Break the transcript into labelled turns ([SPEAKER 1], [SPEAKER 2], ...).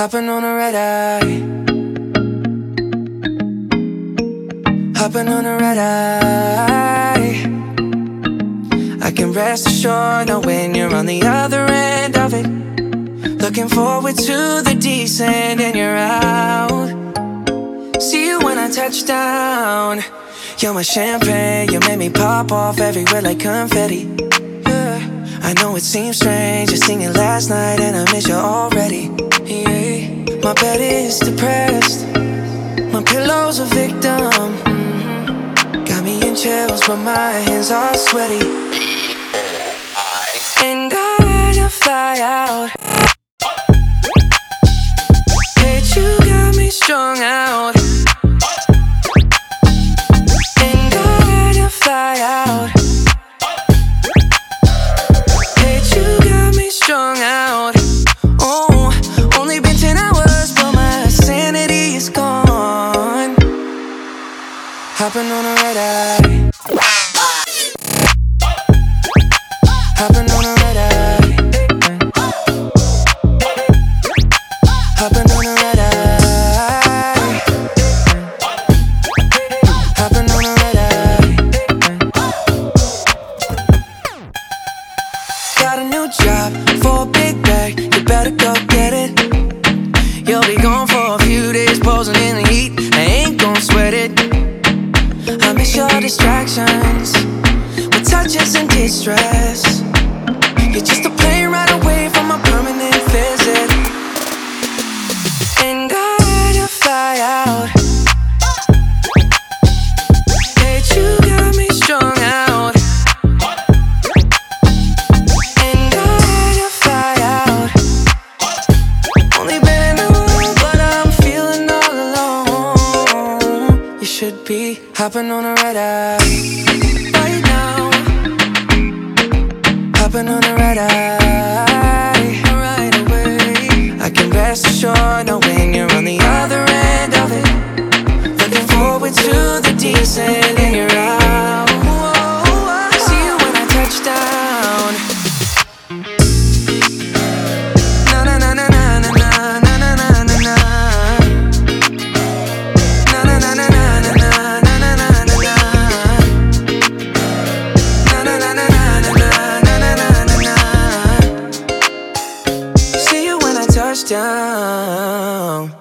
[SPEAKER 1] Hopping on a red eye, hopping on a red eye. I can rest assured knowing you're on the other end of it. Looking forward to the descent and you're out. See you when I touch down. You're my champagne, you made me pop off everywhere like confetti. Yeah, I know it seems strange, just singing last night and I miss you already. Yeah, my bed is depressed, my pillow's a victim. Got me in chills, but my hands are sweaty. And I just fly out. Bitch, you got me strung out. And I just fly out. Bitch, you got me strung out. Oh, only been 10 hours, but my sanity is gone. Hopping on a red eye, hopping on a red eye, hopping on a red eye, hopping on a red eye. Got a new job for a big bag, you better go get it. You'll be gone for a few days, posing in the heat, I ain't gon' sweat it. I miss your distractions with touches and distress. You're just a plane right away from a permanent visit. And I just fly out. Bitch, you got me strung out. And I just fly out. Only been in the room, but I'm feeling all alone. You should be hopping on a red eye right now, hopping on a red eye right away. I can rest assured knowing you're on the other end of it. Looking forward to the descent and you're out. See you when I touch down. Na na na na na na na na na na na. Na na na na na na na na na na na. Na na na na na na na na na. See you when I touch down.